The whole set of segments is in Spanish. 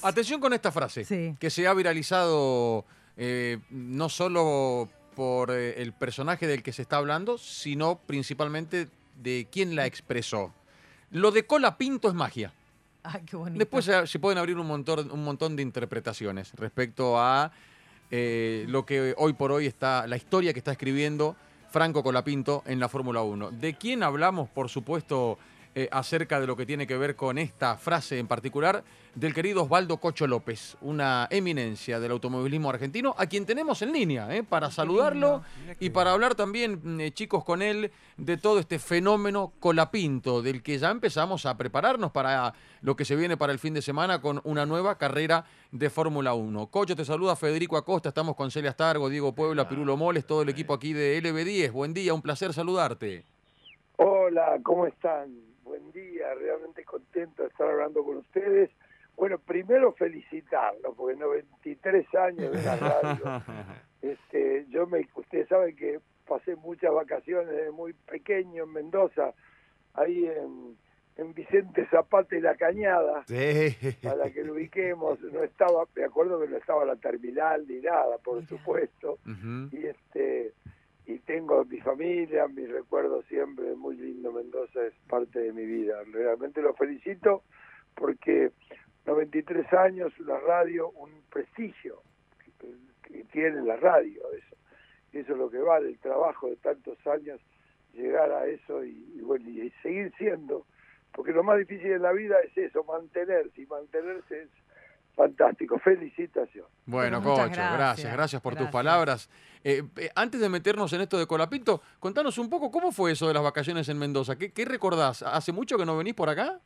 Atención con esta frase, Sí. que se ha viralizado no solo por el personaje del que se está hablando, sino principalmente de quién la expresó. Lo de cola pinto es magia. Ay, qué bonito. Después se pueden abrir un montón de interpretaciones respecto a lo que hoy por hoy está, la historia que está escribiendo Franco Colapinto en la Fórmula 1. ¿De quién hablamos, por supuesto, acerca de lo que tiene que ver con esta frase en particular? Del querido Osvaldo Cocho López, una eminencia del automovilismo argentino, a quien tenemos en línea para saludarlo y para hablar también, chicos, con él de todo este fenómeno Colapinto, del que ya empezamos a prepararnos para lo que se viene para el fin de semana con una nueva carrera de Fórmula 1. Cocho, te saluda Federico Acosta, estamos con Celia Astargo, Diego Puebla, Pirulo Moles, todo el equipo aquí de LB10. Buen día, un placer saludarte. Hola, ¿cómo están? Buen día, realmente contento de estar hablando con ustedes. Bueno, primero felicitarlos, porque 93 años de la radio. Ustedes saben que pasé muchas vacaciones desde muy pequeño en Mendoza, ahí en Vicente Zapata y La Cañada, Sí. para que lo ubiquemos. No estaba, me acuerdo que no estaba la terminal ni nada, por supuesto. Y tengo mi familia, mis recuerdos siempre, muy lindo. Mendoza es parte de mi vida. Realmente lo felicito porque 93 años, una radio, un prestigio que tiene la radio, eso es lo que vale, el trabajo de tantos años, llegar a eso y seguir siendo, porque lo más difícil en la vida es eso, mantenerse, y mantenerse es fantástico. Felicitaciones. Bueno, Pero muchas Cocho, gracias. gracias por tus Gracias. palabras. Antes de meternos en esto de Colapinto, contanos un poco cómo fue eso de las vacaciones en Mendoza. ¿Qué recordás? ¿Hace mucho que no venís por acá?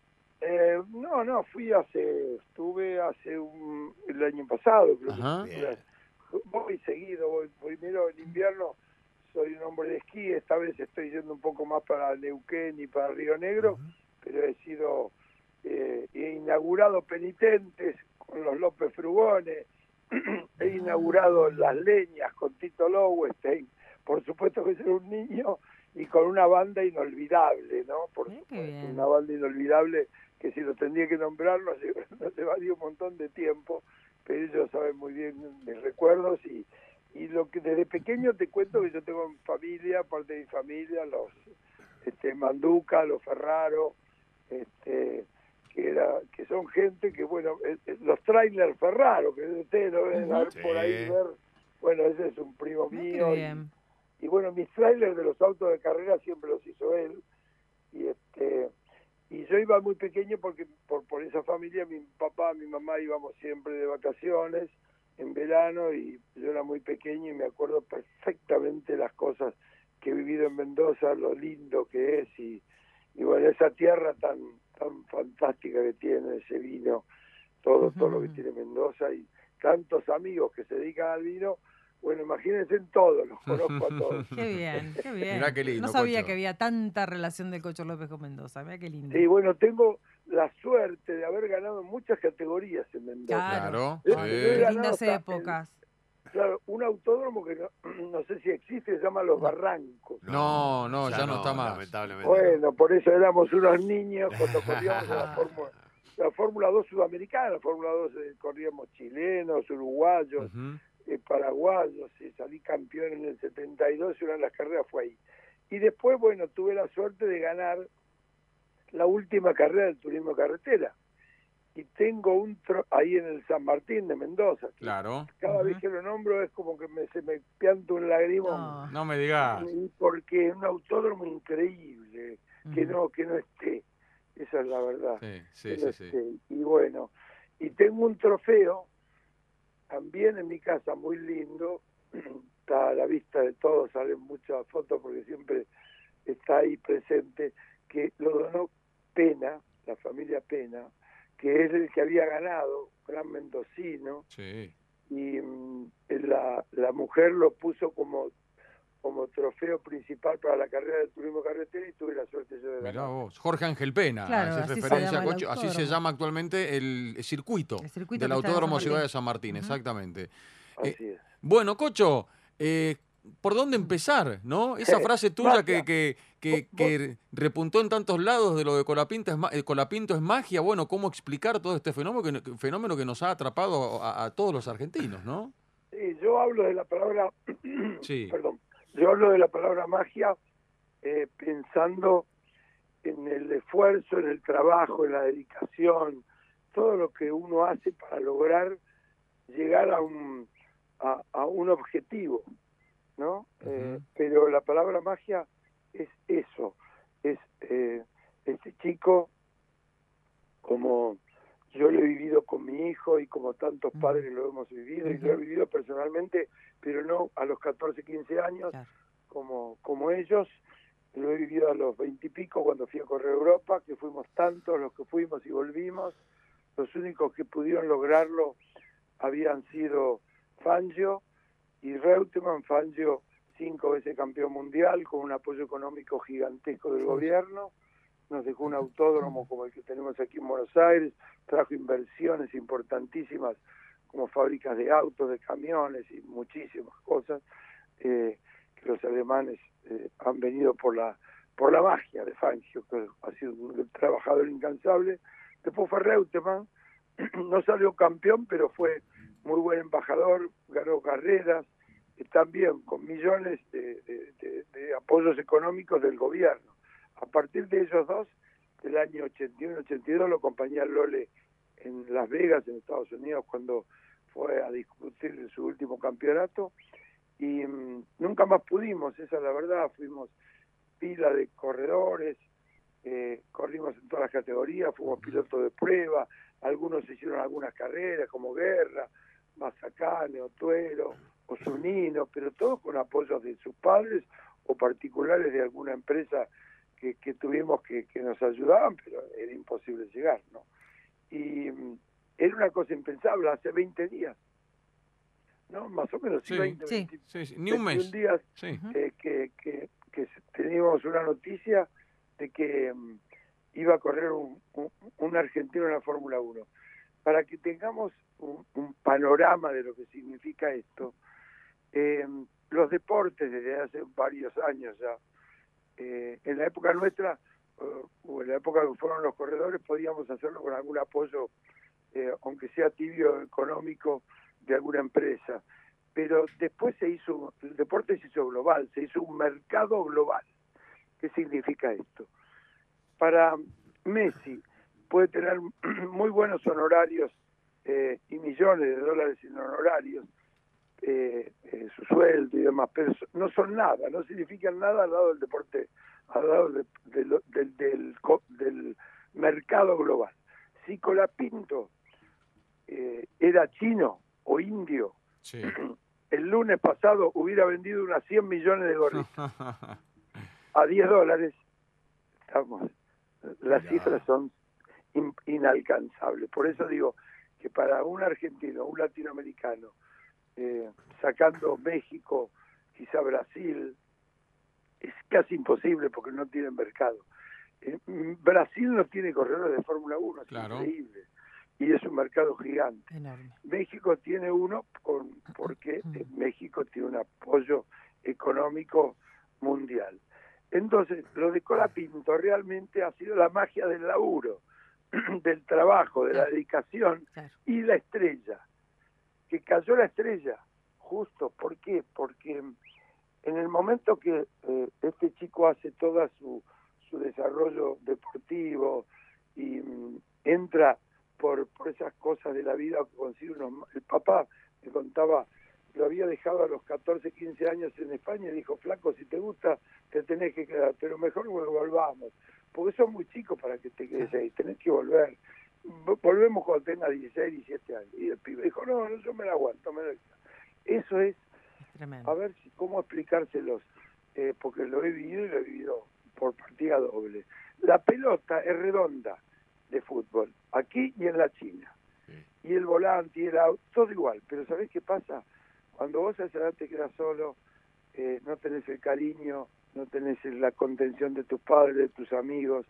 Estuve el año pasado, creo. Ajá. que voy seguido, voy primero en invierno, soy un hombre de esquí, esta vez estoy yendo un poco más para Neuquén y para Río Negro, pero he inaugurado penitentes con los López Frugones, he inaugurado Las Leñas con Tito Lowenstein, por supuesto que soy un niño, y con una banda inolvidable, ¿no? Por Qué supuesto, bien. una banda inolvidable que si lo tendría que nombrar nos llevaría un montón de tiempo, pero ellos saben muy bien mis recuerdos y lo que desde pequeño te cuento que yo tengo familia, parte de mi familia, los Manduca, los Ferraro, que son gente que, bueno, los trailers Ferraro, que ustedes lo ven por ahí ver, bueno, ese es un primo mío. Qué bien. Y bueno, mis trailers de los autos de carrera siempre los hizo él. Y yo iba muy pequeño porque por esa familia, mi papá, mi mamá íbamos siempre de vacaciones en verano, y yo era muy pequeño y me acuerdo perfectamente las cosas que he vivido en Mendoza, lo lindo que es y bueno, esa tierra tan fantástica que tiene, ese vino, todo lo que tiene Mendoza y tantos amigos que se dedican al vino. Bueno, imagínense en todos, los conozco a todos. Qué bien, qué bien. Mirá qué lindo, No sabía Cocho. que había tanta relación del Cocho López con Mendoza. Mirá qué lindo. Sí, bueno, tengo la suerte de haber ganado muchas categorías en Mendoza. Claro, Yo sí. he Qué ganado lindas hasta épocas. Claro, un autódromo que no sé si existe, se llama Los Barrancos. No, ya no está más. Lamentablemente. Bueno, por eso éramos unos niños cuando corríamos la Fórmula 2 sudamericana, la Fórmula 2 corríamos chilenos, uruguayos, paraguayos, salí campeón en el 72 y una de las carreras fue ahí. Y después, bueno, tuve la suerte de ganar la última carrera del turismo carretera. Y tengo ahí en el San Martín de Mendoza. Claro. Cada vez que lo nombro es como que se me pianta un lagrimón. No me digas. Porque es un autódromo increíble, que no esté. Esa es la verdad. Sí. Y bueno, y tengo un trofeo también en mi casa muy lindo, está a la vista de todos, salen muchas fotos porque siempre está ahí presente, que lo donó Pena, la familia Pena, que es el que había ganado, gran mendocino, Sí. y la mujer lo puso como trofeo principal para la carrera del turismo carretera y tuve la suerte yo de ganar. Mirá vos, Jorge Ángel Pena, Claro, hace así se referencia llama a el Cocho, así se autódromo. llama actualmente el circuito El circuito del que está en Autódromo San Ciudad Martín. de San Martín, exactamente. Así es. Bueno, Cocho, por dónde empezar, ¿no? Esa frase tuya que repuntó en tantos lados de lo de Colapinto es magia, bueno, ¿cómo explicar todo este fenómeno que nos ha atrapado a todos los argentinos, ¿no? Sí, yo hablo de la palabra, Sí. perdón, yo hablo de la palabra magia pensando en el esfuerzo, en el trabajo, en la dedicación, todo lo que uno hace para lograr llegar a un objetivo, ¿no? Pero la palabra magia es eso, es este chico, como yo lo he vivido con mi hijo y como tantos padres lo hemos vivido, y lo he vivido personalmente, pero no a los 14, 15 años, como ellos. Lo he vivido a los 20 y pico cuando fui a correr Europa, que fuimos tantos los que fuimos y volvimos. Los únicos que pudieron lograrlo habían sido Fangio y Reutemann. Fangio 5 veces campeón mundial, con un apoyo económico gigantesco del gobierno. Nos dejó un autódromo como el que tenemos aquí en Buenos Aires, trajo inversiones importantísimas como fábricas de autos, de camiones y muchísimas cosas que los alemanes han venido por la magia de Fangio, que ha sido un trabajador incansable. Después fue Reutemann, no salió campeón, pero fue muy buen embajador, ganó carreras, también con millones de apoyos económicos del gobierno. A partir de ellos dos, del año 81-82, lo acompañé a Lole en Las Vegas, en Estados Unidos, cuando fue a discutir su último campeonato, y nunca más pudimos, esa es la verdad. Fuimos pila de corredores, corrimos en todas las categorías, fuimos pilotos de prueba, algunos hicieron algunas carreras como Guerra, Mazacane, Otuero, Osunino, pero todos con apoyos de sus padres o particulares de alguna empresa que tuvimos que nos ayudaban, pero era imposible llegar, ¿no? Y era una cosa impensable hace 20 días, ¿no? Más o menos, Sí, 20, sí. 20, Sí, ni un mes. días Sí. que teníamos una noticia de que iba a correr un argentino en la Fórmula 1. Para que tengamos un panorama de lo que significa esto, los deportes desde hace varios años ya, en la época nuestra, o en la época que fueron los corredores, podíamos hacerlo con algún apoyo, aunque sea tibio, económico, de alguna empresa. Pero después el deporte se hizo global, se hizo un mercado global. ¿Qué significa esto? Para Messi puede tener muy buenos honorarios y millones de dólares en honorarios, su sueldo y demás, pero no son nada, no significan nada al lado del deporte, al lado del mercado global. Si Colapinto era chino o indio, Sí. el lunes pasado hubiera vendido unas 100 millones de gorritas a $10. Las cifras son inalcanzables. Por eso digo que para un argentino, un latinoamericano, sacando México, quizá Brasil, es casi imposible porque no tienen mercado. Brasil no tiene corredores de Fórmula 1, es increíble, y es un mercado gigante. Enorme. México tiene uno porque México tiene un apoyo económico mundial. Entonces, lo de Colapinto realmente ha sido la magia del laburo, del trabajo, de la dedicación y la estrella. Que cayó la estrella, justo. ¿Por qué? Porque en el momento que este chico hace todo su desarrollo deportivo y entra por esas cosas de la vida que consigue el papá me contaba, lo había dejado a los 14, 15 años en España y dijo: flaco, si te gusta te tenés que quedar, pero mejor que volvamos, porque sos muy chico para que te quedes ahí, tenés que volver. Volvemos cuando tenga 16, 17 años. Y el pibe dijo: no, yo me la aguanto. Eso es tremendo. A ver cómo explicárselos, porque lo he vivido y lo he vivido por partida doble. La pelota es redonda de fútbol, aquí y en la China. Y el volante y el auto, todo igual. Pero ¿sabés qué pasa? Cuando vos hacia adelante quedás solo, no tenés el cariño, no tenés la contención de tus padres, de tus amigos,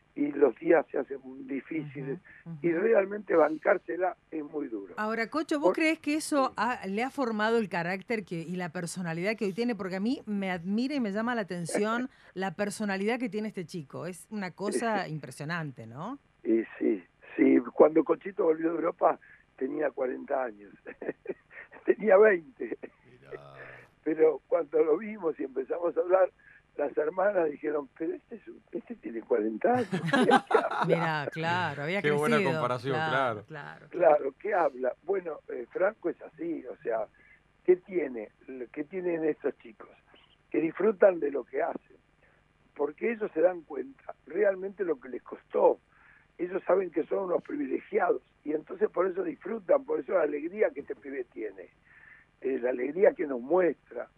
y los días se hacen muy difíciles, y realmente bancársela es muy duro. Ahora, Cocho, ¿vos crees que eso le ha formado el carácter y la personalidad que hoy tiene? Porque a mí me admira y me llama la atención la personalidad que tiene este chico. Es una cosa impresionante, ¿no? Y sí, cuando Cochito volvió de Europa tenía 40 años, tenía 20. Pero cuando lo vimos y empezamos a hablar, las hermanas dijeron, pero este tiene 40 años. Mira, claro, había crecido. Qué buena comparación, claro. Claro, ¿qué habla? Bueno, Franco es así, o sea, ¿qué tienen estos chicos? Que disfrutan de lo que hacen, porque ellos se dan cuenta realmente lo que les costó. Ellos saben que son unos privilegiados y entonces por eso disfrutan, por eso la alegría que este pibe tiene, la alegría que nos muestra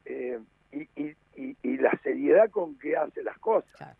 y la seriedad con que hace las cosas. Claro.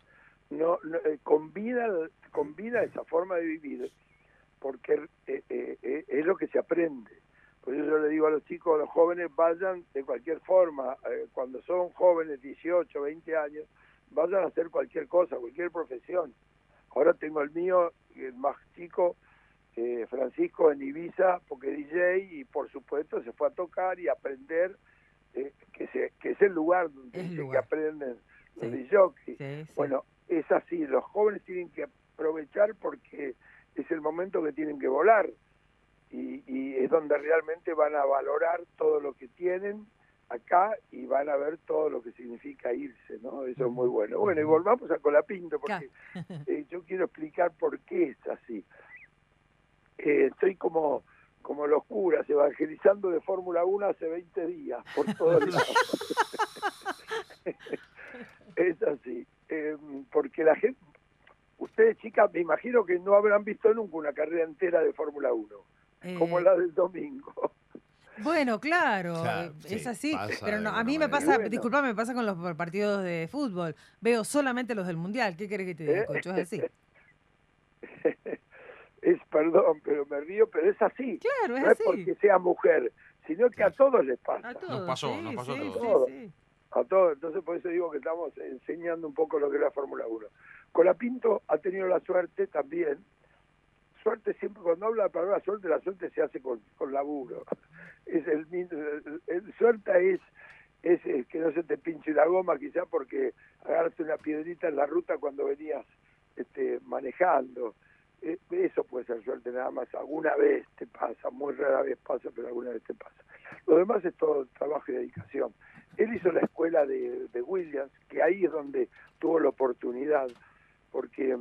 Combina esa forma de vivir porque es lo que se aprende. Por eso yo le digo a los chicos, a los jóvenes, vayan de cualquier forma, cuando son jóvenes, 18, 20 años, vayan a hacer cualquier cosa, cualquier profesión. Ahora tengo el mío, el más chico, Francisco, en Ibiza, porque DJ, y por supuesto se fue a tocar y aprender, que es el lugar donde que aprenden los DJs. Sí. Bueno, es así, los jóvenes tienen que aprovechar porque es el momento que tienen que volar, y es donde realmente van a valorar todo lo que tienen acá y van a ver todo lo que significa irse, ¿no? Eso es muy bueno. Bueno, y volvamos a Colapinto, porque yo quiero explicar por qué es así. Estoy como los curas, evangelizando de Fórmula 1 hace 20 días, por todos lados. Es así, porque la gente, ustedes chicas, me imagino que no habrán visto nunca una carrera entera de Fórmula 1, como la del domingo. Bueno, claro, es así, pero no, a mí me pasa, disculpame, me pasa con los partidos de fútbol, veo solamente los del Mundial, ¿qué querés que te diga, Cocho? Es así. Perdón, pero me río, pero es así. Claro, es no así. Es porque sea mujer, sino que a todos les pasa. A todos, nos pasó sí, a todos. Sí. A todos, entonces por eso digo que estamos enseñando un poco lo que es la Fórmula 1. Colapinto ha tenido la suerte también. Suerte siempre, cuando habla la palabra suerte, la suerte se hace con laburo. Es suerte es que no se te pinche la goma, quizás porque agarraste una piedrita en la ruta cuando venías manejando. Eso puede ser suerte nada más. Alguna vez te pasa, muy rara vez pasa, pero alguna vez te pasa. Lo demás es todo trabajo y dedicación. Él hizo la escuela de Williams, que ahí es donde tuvo la oportunidad, porque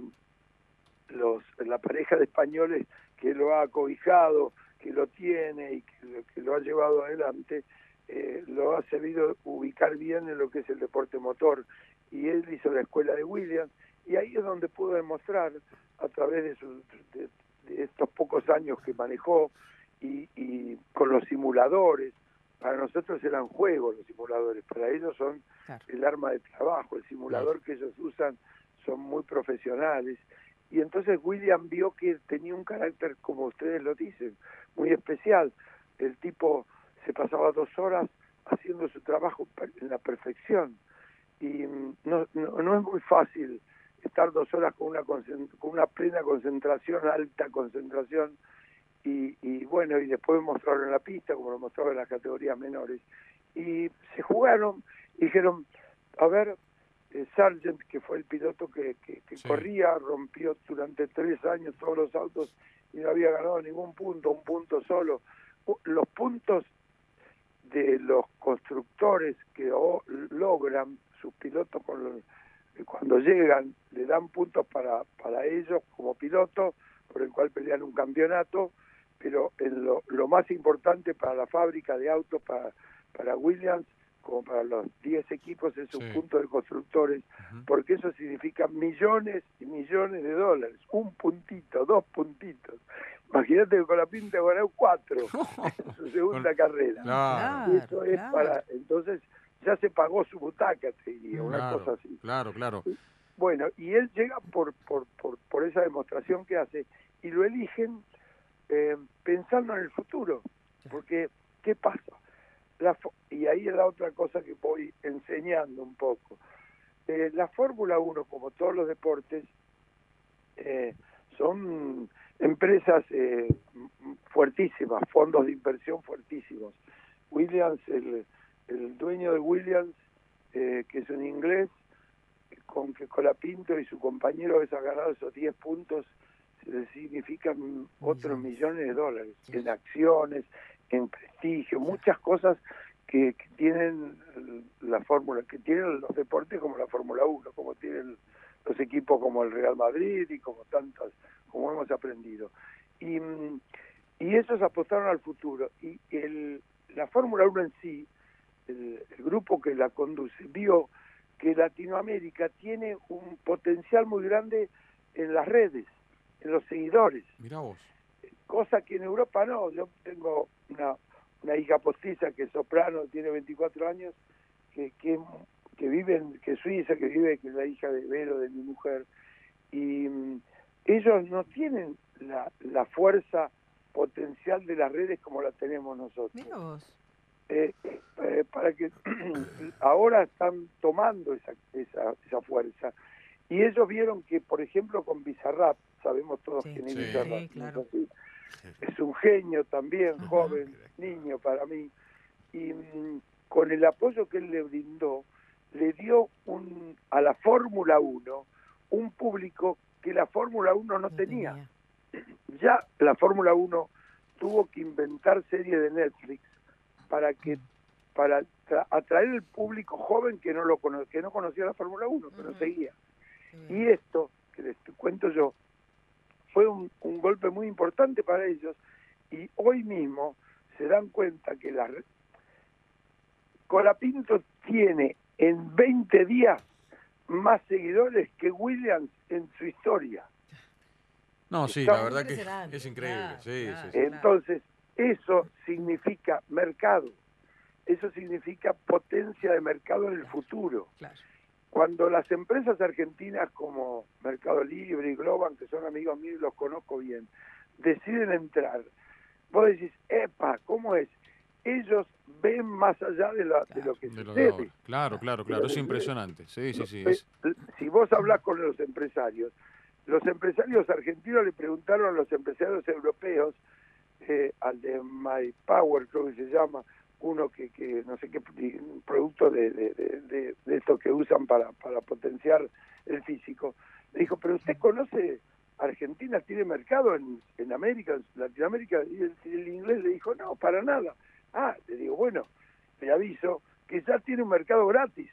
la pareja de españoles que lo ha acobijado, que lo tiene y que lo ha llevado adelante, lo ha sabido ubicar bien en lo que es el deporte motor, y él hizo la escuela de Williams, y ahí es donde pudo demostrar a través de estos pocos años que manejó y con los simuladores. Para nosotros eran juegos los simuladores, para ellos son el arma de trabajo. El simulador que ellos usan son muy profesionales, y entonces William vio que tenía un carácter, como ustedes lo dicen, muy especial. El tipo se pasaba 2 horas haciendo su trabajo en la perfección, y no es muy fácil estar 2 horas con una plena concentración, alta concentración, y bueno, y después mostrarlo en la pista, como lo mostraba en las categorías menores. Y se jugaron, y dijeron, a ver, Sargent, que fue el piloto que corría, rompió durante 3 años todos los autos y no había ganado ningún punto, un punto solo. Los puntos de los constructores que logran sus pilotos cuando llegan, le dan puntos para ellos como pilotos, por el cual pelean un campeonato, pero lo más importante para la fábrica de autos, para Williams, como para los 10 equipos, es un punto de constructores, porque eso significa millones y millones de dólares. Un puntito, 2 puntitos. Imagínate que con la pinta ganó 4 en su segunda carrera. Claro, eso es para... Entonces ya se pagó su butaca, te diría, una cosa así. Claro. Bueno, y él llega por esa demostración que hace, y lo eligen pensando en el futuro, porque ¿qué pasa? Y ahí es la otra cosa que voy enseñando un poco. La Fórmula 1, como todos los deportes, son empresas fuertísimas, fondos de inversión fuertísimos. Williams, el dueño de Williams, que es un inglés, con que Colapinto y su compañero que ha ganado esos 10 puntos, le significan otros millones de dólares en acciones, en prestigio, muchas cosas que tienen la fórmula, que tienen los deportes como la Fórmula 1, como tienen los equipos como el Real Madrid y como tantas, como hemos aprendido. Y esos apostaron al futuro. Y la Fórmula 1 en sí, el grupo que la conduce, vio que Latinoamérica tiene un potencial muy grande en las redes, en los seguidores. Mirá vos. Cosa que en Europa no. Yo tengo una hija postiza que es soprano, tiene 24 años, que vive que es suiza, que es la hija de Vero, de mi mujer, y ellos no tienen la fuerza potencial de las redes como la tenemos nosotros. Mira vos. Para que ahora están tomando esa fuerza, y ellos vieron que, por ejemplo, con Bizarrap, sabemos todos quién es Bizarrap, sí, claro. es un genio también, joven, niño para mí, y con el apoyo que él le brindó, le dio a la Fórmula 1 un público que la Fórmula 1 no tenía. Ya la Fórmula 1 tuvo que inventar series de Netflix para atraer el público joven que no conocía la Fórmula 1, pero seguía. Y esto, que les cuento yo, fue un golpe muy importante para ellos, y hoy mismo se dan cuenta que Colapinto tiene en 20 días más seguidores que Williams en su historia. No, sí, la verdad que es increíble. Claro, sí. Entonces, eso significa mercado, eso significa potencia de mercado en el futuro. Claro. Cuando las empresas argentinas como Mercado Libre y Globan, que son amigos míos y los conozco bien, deciden entrar, vos decís, epa, ¿cómo es? Ellos ven más allá de lo que sucede. Claro, es impresionante. Sí. Si vos hablás con los empresarios argentinos le preguntaron a los empresarios europeos, al de My Power, creo que se llama, uno que no sé qué producto de estos que usan para potenciar el físico, le dijo, pero usted conoce, Argentina tiene mercado en América, en Latinoamérica, y el inglés le dijo, no, para nada. Le digo, bueno, le aviso que ya tiene un mercado gratis,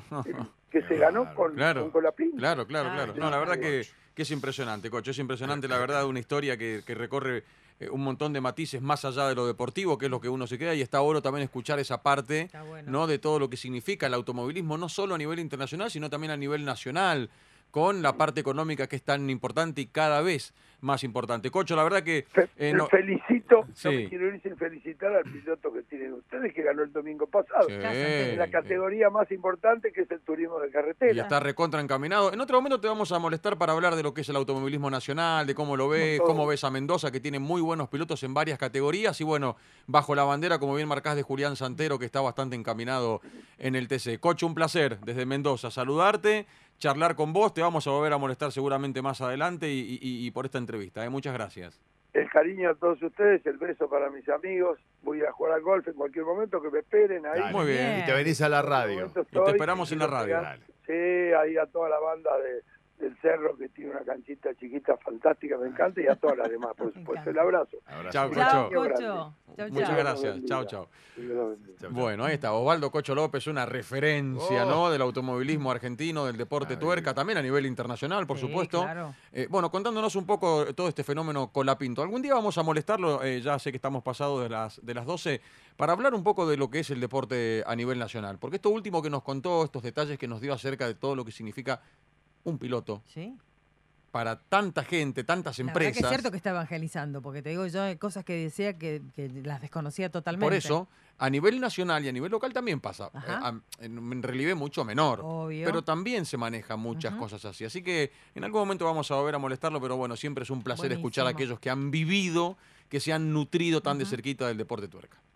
que se ganó con Colapinto. Claro. No, la verdad que es impresionante, Cocho, es impresionante, la verdad, una historia que recorre un montón de matices más allá de lo deportivo, que es lo que uno se queda, y está bueno también escuchar esa parte, ¿no?, de todo lo que significa el automovilismo, no solo a nivel internacional, sino también a nivel nacional, con la parte económica que es tan importante y cada vez más importante. Cocho, la verdad que... felicito, no me quiero ir sin felicitar al piloto que tienen ustedes, que ganó el domingo pasado, en la categoría más importante, que es el turismo de carretera. Y está recontra encaminado. En otro momento te vamos a molestar para hablar de lo que es el automovilismo nacional, de cómo lo ves, cómo ves a Mendoza, que tiene muy buenos pilotos en varias categorías, y bueno, bajo la bandera, como bien marcás, de Julián Santero, que está bastante encaminado en el TC. Cocho, un placer desde Mendoza saludarte, charlar con vos, te vamos a volver a molestar seguramente más adelante y por esta entrevista. Muchas gracias. El cariño a todos ustedes, el beso para mis amigos. Voy a jugar al golf en cualquier momento, que me esperen ahí. Dale. Muy bien. Y te venís a la radio. Y te esperamos en la radio. Sí, ahí a toda la banda del Cerro, que tiene una canchita chiquita fantástica, me encanta, y a todas las demás, por supuesto. El abrazo. Chao, Cocho. Muchas gracias. Chao. Bueno, ahí está Osvaldo Cocho López, una referencia, ¿no?, del automovilismo argentino, del deporte tuerca, también a nivel internacional, por supuesto. Claro. Bueno, contándonos un poco todo este fenómeno Colapinto. Algún día vamos a molestarlo, ya sé que estamos pasados de las 12, para hablar un poco de lo que es el deporte a nivel nacional. Porque esto último que nos contó, estos detalles que nos dio acerca de todo lo que significa un piloto. Sí. Para tanta gente, tantas empresas. La verdad que es cierto que está evangelizando, porque te digo, yo hay cosas que decía que las desconocía totalmente. Por eso, a nivel nacional y a nivel local también pasa. En relieve mucho menor. Obvio. Pero también se manejan muchas cosas así. Así que en algún momento vamos a volver a molestarlo, pero bueno, siempre es un placer escuchar a aquellos que han vivido, que se han nutrido tan de cerquita del deporte tuerca.